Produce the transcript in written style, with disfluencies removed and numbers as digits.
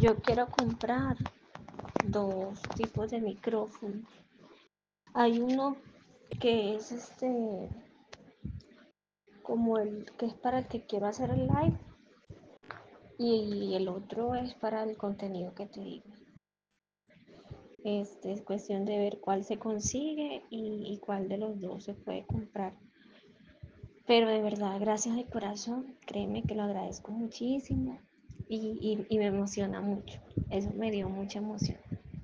Yo quiero comprar dos tipos de micrófono. Hay uno que es como el que es para el que quiero hacer el live y el otro es para el contenido que te digo. Es cuestión de ver cuál se consigue y cuál de los dos se puede comprar. Pero de verdad, gracias de corazón, créeme que lo agradezco muchísimo y me emociona mucho. Eso me dio mucha emoción.